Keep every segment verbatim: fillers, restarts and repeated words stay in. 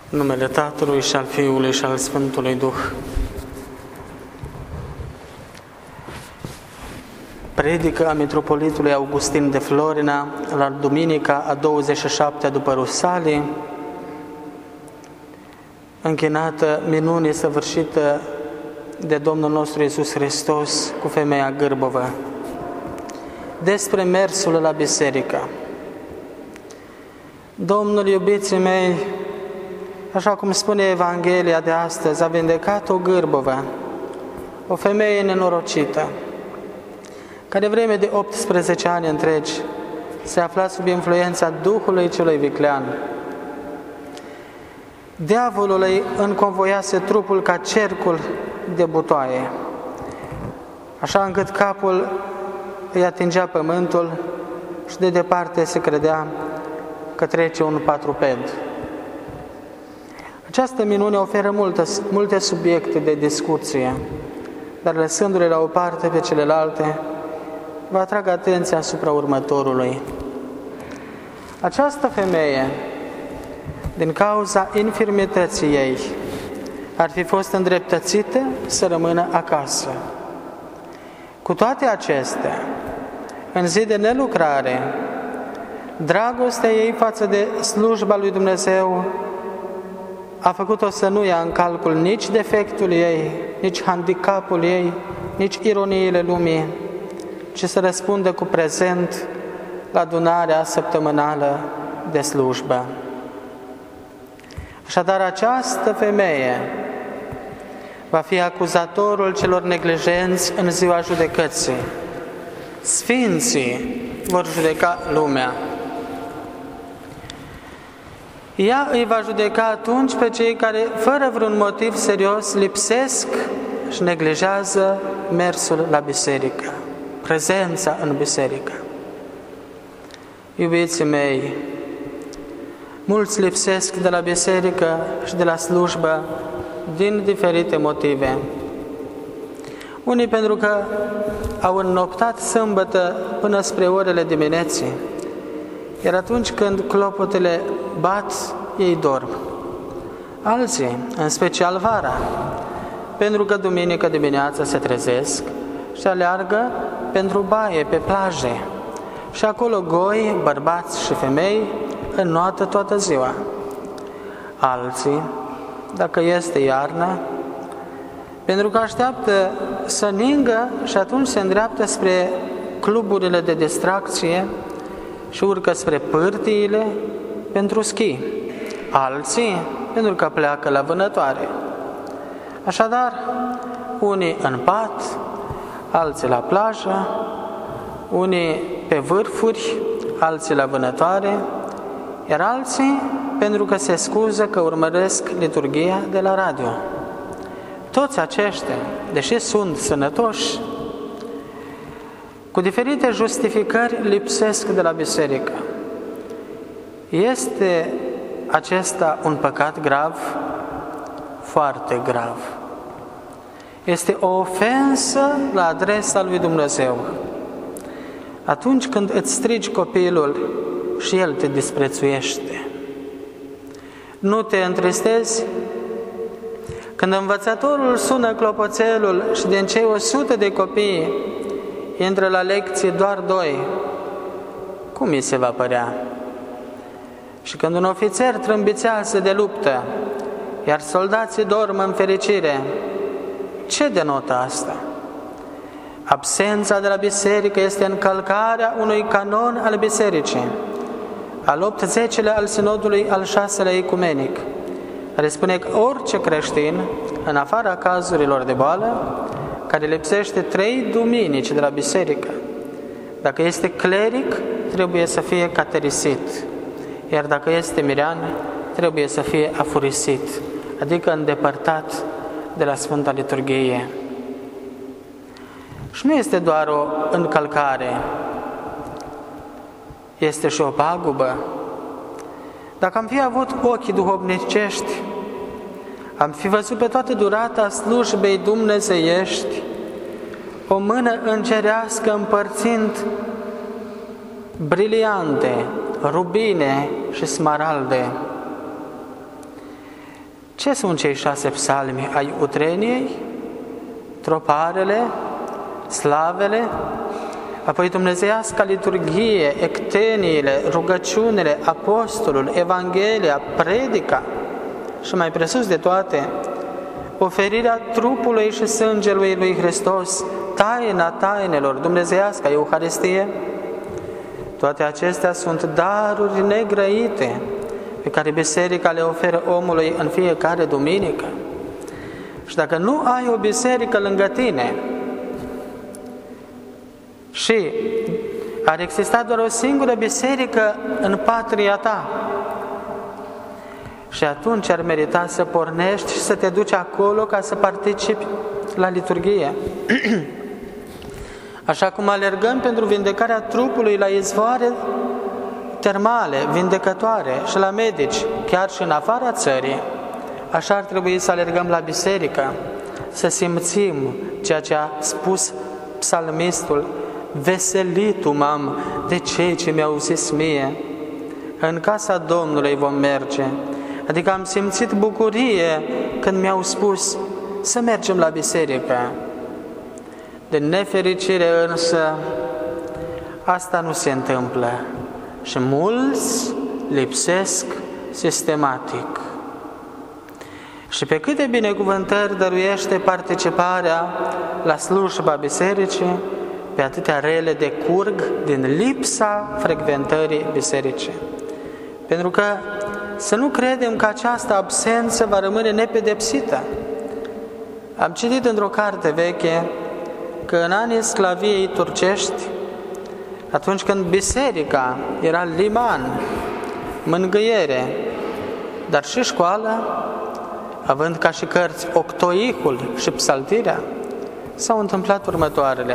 În numele Tatălui și al Fiului și al Sfântului Duh. Predică a Mitropolitului Augustin de Florina la duminica a douăzeci și șaptea după Rusalii, închinată minunii săvârșită de Domnul nostru Iisus Hristos cu femeia gârbovă. Despre mersul la biserică. Domnul, iubiții mei, așa cum spune Evanghelia de astăzi, a vindecat o gârbovă, o femeie nenorocită, care vreme de optsprezece ani întregi se afla sub influența Duhului celui viclean. Diavolul îi înconvoiase trupul ca cercul de butoaie, așa încât capul îi atingea pământul și de departe se credea că trece un patruped. Această minune oferă multe, multe subiecte de discuție, dar lăsându-le la o parte pe celelalte, vă atrag atenția asupra următorului. Această femeie, din cauza infirmității ei, ar fi fost îndreptățită să rămână acasă. Cu toate acestea, în zi de nelucrare, dragostea ei față de slujba lui Dumnezeu a făcut-o să nu ia în calcul nici defectul ei, nici handicapul ei, nici ironiile lumii, ci să răspundă cu prezent la adunarea săptămânală de slujbă. Așadar, această femeie va fi acuzatorul celor neglijenți în ziua judecății. Sfinții vor judeca lumea. Ea îi va judeca atunci pe cei care, fără vreun motiv serios, lipsesc și neglijează mersul la biserică, prezența în biserică. Iubiții mei, mulți lipsesc de la biserică și de la slujbă din diferite motive. Unii pentru că au înnoptat sâmbătă până spre orele dimineții, iar atunci când clopotele bat, ei dorm. Alții, în special vara, pentru că duminică dimineața se trezesc și aleargă pentru baie pe plaje. Și acolo goi, bărbați și femei, înnoată toată ziua. Alții, dacă este iarnă, pentru că așteaptă să ningă și atunci se îndreaptă spre cluburile de distracție și urcă spre pârtiile pentru schi. Alții, pentru că pleacă la vânătoare. Așadar, unii în pat, alții la plajă, unii pe vârfuri, alții la vânătoare, iar alții pentru că se scuză că urmăresc liturghia de la radio. Toți aceștia, deși sunt sănătoși, cu diferite justificări lipsesc de la biserică. Este acesta un păcat grav? Foarte grav. Este o ofensă la adresa lui Dumnezeu. Atunci când îți strigi copilul și el te disprețuiește, nu te întristezi? Când învățătorul sună clopoțelul și din cei o sută de copii intră la lecție doar doi, cum mi se va părea? Și când un ofițer trâmbițează de luptă, iar soldații dorm în fericire, ce denotă asta? Absența de la biserică este încălcarea unui canon al bisericii, al optzecilea al sinodului al șaselea ecumenic, care spune că orice creștin, în afara cazurilor de boală, care lipsește trei duminici de la biserică, dacă este cleric, trebuie să fie caterisit, iar dacă este mirean, trebuie să fie afurisit, adică îndepărtat de la Sfânta Liturghie. Și nu este doar o încălcare, este și o pagubă. Dacă am fi avut ochii duhovnicești, am fi văzut pe toată durata slujbei dumnezeiești o mână îngerească împărțind briliante, rubine și smaralde. Ce sunt cei șase psalmi ai utreniei? Troparele, slavele, apoi dumnezeiasca liturghie, ecteniile, rugăciunile, apostolul, Evanghelia, predica și mai presus de toate, oferirea trupului și sângelui lui Hristos, taina tainelor, dumnezeiasca Euharistie. Toate acestea sunt daruri negrăite pe care Biserica le oferă omului în fiecare duminică. Și dacă nu ai o biserică lângă tine și ar exista doar o singură biserică în patria ta, și atunci ar merita să pornești și să te duci acolo ca să participi la liturghie. Așa cum alergăm pentru vindecarea trupului la izvoare termale, vindecătoare și la medici, chiar și în afara țării, așa ar trebui să alergăm la biserică, să simțim ceea ce a spus psalmistul: veselitu m-am de cei ce mi-au zis mie, în casa Domnului vom merge. Adică am simțit bucurie când mi-au spus să mergem la biserică. De nefericire însă, asta nu se întâmplă și mulți lipsesc sistematic. Și pe câte binecuvântări dăruiește participarea la slujba bisericii, pe atâtea rele decurg din lipsa frecventării bisericii. Pentru că să nu credem că această absență va rămâne nepedepsită. Am citit într-o carte veche că în anii sclaviei turcești, atunci când biserica era liman, mângâiere, dar și școală, având ca și cărți octoihul și psaltirea, s-au întâmplat următoarele.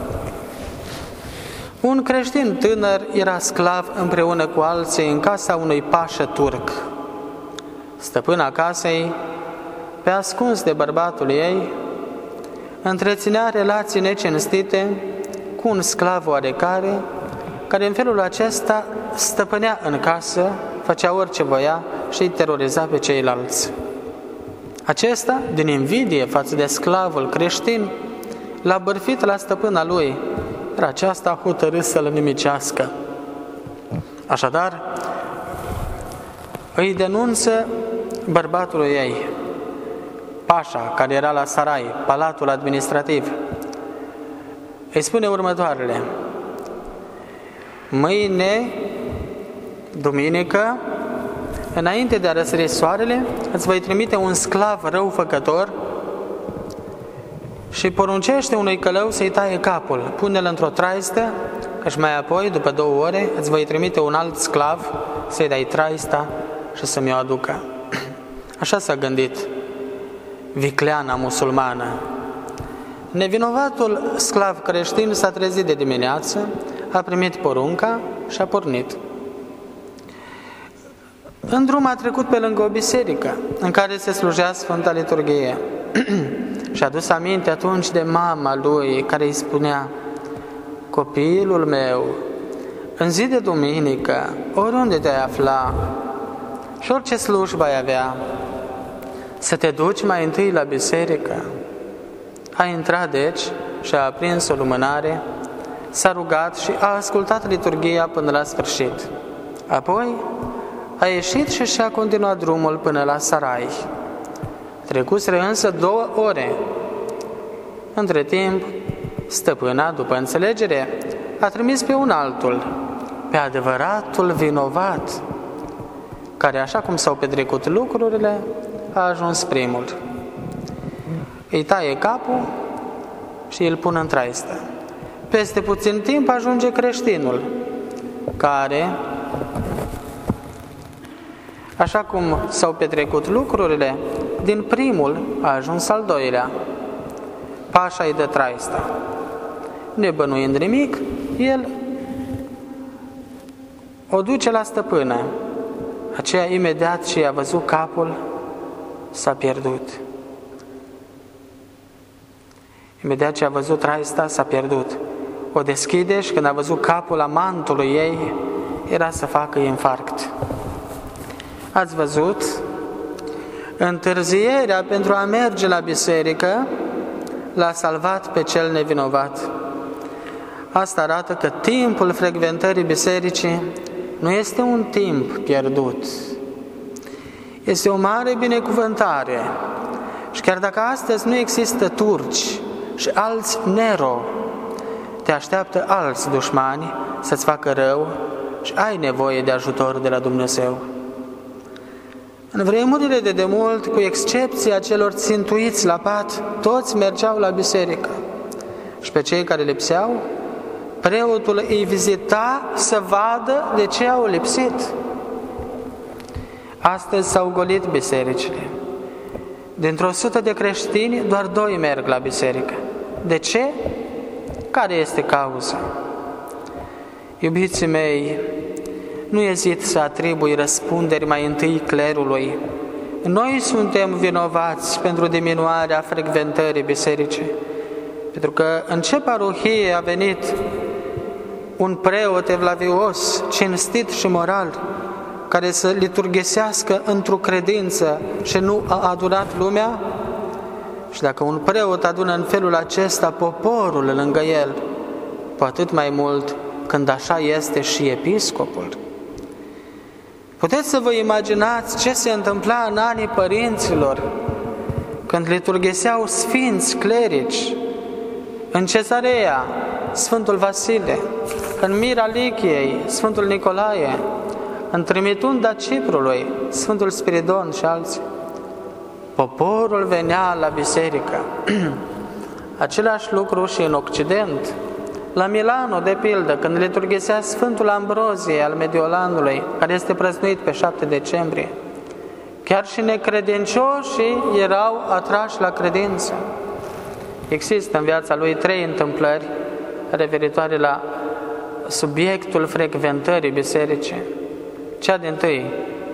Un creștin tânăr era sclav împreună cu alții în casa unui pașă turc. Stăpâna casei, pe ascuns de bărbatul ei, întreținea relații necinstite cu un sclav oarecare, care în felul acesta stăpânea în casă, făcea orice voia și îi teroriza pe ceilalți. Acesta, din invidie față de sclavul creștin, l-a bârfit la stăpâna lui, iar aceasta a hotărât să-l nimicească. Așadar, îi denunță bărbatului ei, pașa, care era la sarai, palatul administrativ. Îi spune următoarele: mâine, duminică, înainte de a răsări soarele, îți voi trimite un sclav răufăcător și poruncește unui călău să-i taie capul, pune-l într-o traistă, că și mai apoi, după două ore, îți voi trimite un alt sclav să-i dai traista și să mi-o aducă. Așa s-a gândit vicleana musulmană. Nevinovatul sclav creștin s-a trezit de dimineață, a primit porunca și a pornit. În drum a trecut pe lângă o biserică în care se slujea Sfânta Liturghie și a dus aminte atunci de mama lui, care îi spunea: copilul meu, în zi de duminică, oriunde te-ai afla și orice slujbă ai avea, să te duci mai întâi la biserică. A intrat deci și a aprins o lumânare, s-a rugat și a ascultat liturghia până la sfârșit. Apoi a ieșit și și-a continuat drumul până la sarai. Trecuseră însă două ore. Între timp, stăpâna, după înțelegere, a trimis pe un altul, pe adevăratul vinovat, care, așa cum s-au petrecut lucrurile, a ajuns primul. Îi taie capul și îl pune în traistă. Peste puțin timp ajunge creștinul, care, așa cum s-au petrecut lucrurile, din primul a ajuns al doilea. Pașa îi dă traista. Nebănuind nimic, el o duce la stăpână. Aceea imediat ce i-a văzut capul, s-a pierdut. Imediat ce a văzut traista, s-a pierdut. O deschide și când a văzut capul amantului ei, era să facă infarct. Ați văzut? Întârzierea pentru a merge la biserică l-a salvat pe cel nevinovat. Asta arată că timpul frecventării bisericii nu este un timp pierdut. Este o mare binecuvântare. Și chiar dacă astăzi nu există turci și alți Nero, te așteaptă alți dușmani să-ți facă rău și ai nevoie de ajutor de la Dumnezeu. În vremurile de demult, cu excepția celor țintuiți la pat, toți mergeau la biserică. Și pe cei care lipseau, preotul îi vizita să vadă de ce au lipsit. Astăzi s-au golit bisericile. Dintr-o sută de creștini, doar doi merg la biserică. De ce? Care este cauza? Iubiții mei, nu ezit să atribui răspunderi mai întâi clerului. Noi suntem vinovați pentru diminuarea frecventării bisericii. Pentru că în ce parohie a venit un preot evlavios, cinstit și moral, care să liturghisească într-o credință și nu a adunat lumea? Și dacă un preot adună în felul acesta poporul lângă el, cu atât mai mult când așa este și episcopul. Puteți să vă imaginați ce se întâmpla în anii părinților, când liturghiseau sfinți clerici, în Cezarea, Sfântul Vasile, în Mira Lichiei, Sfântul Nicolae, în Trimitunda Ciprului, Sfântul Spiridon și alții. Poporul venea la biserică. Același lucru și în Occident. La Milano, de pildă, când liturghisea Sfântul Ambrozie al Mediolanului, care este prăznuit pe șapte decembrie, chiar și necredincioșii erau atrași la credință. Există în viața lui trei întâmplări referitoare la subiectul frecventării bisericii. Cea dintâi,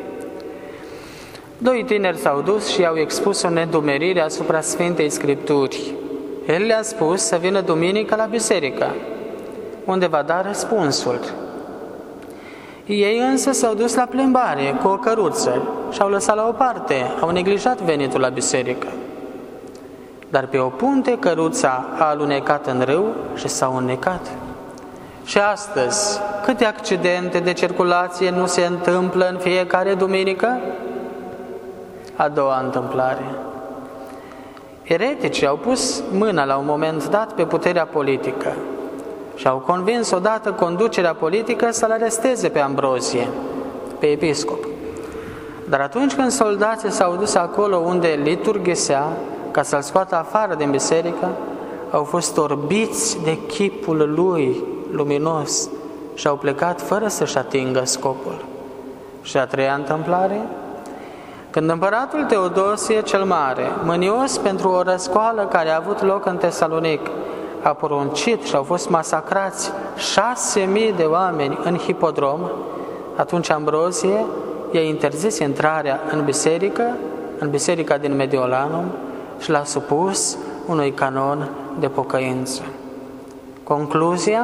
doi tineri s-au dus și i-au expus o nedumerire asupra Sfintei Scripturi. El le-a spus să vină duminică la biserică, unde va da răspunsul. Ei însă s-au dus la plimbare cu o căruță și au lăsat la o parte, au neglijat venitul la biserică. Dar pe o punte căruța a alunecat în râu și s-au înnecat. Și astăzi, câte accidente de circulație nu se întâmplă în fiecare duminică? A doua întâmplare. Ereticii au pus mâna la un moment dat pe puterea politică și au convins odată conducerea politică să-l aresteze pe Ambrozie, pe episcop. Dar atunci când soldații s-au dus acolo unde liturghisea, ca să-l scoată afară din biserică, au fost orbiți de chipul lui luminos și au plecat fără să-și atingă scopul. Și a treia întâmplare, când împăratul Teodosie cel Mare, mânios pentru o răscoală care a avut loc în Tesalonic, a poruncit și au fost masacrați șase mii de oameni în hipodrom, atunci Ambrozie i-a interzis intrarea în biserică, în biserica din Mediolanum, și l-a supus unui canon de pocăință. Concluzia?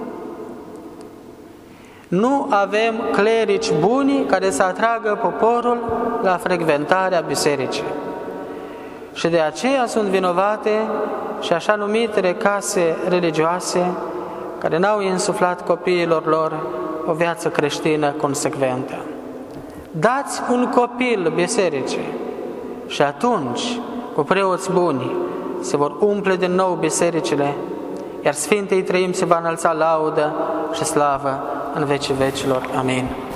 Nu avem clerici buni care să atragă poporul la frecventarea bisericii. Și de aceea sunt vinovate și așa numitele case religioase care n-au insuflat copiilor lor o viață creștină consecventă. Dați un copil bisericii și atunci, cu preoți buni, se vor umple din nou bisericile, iar Sfintei Treimi se va înălța laudă și slavă în vecii vecilor. Amin.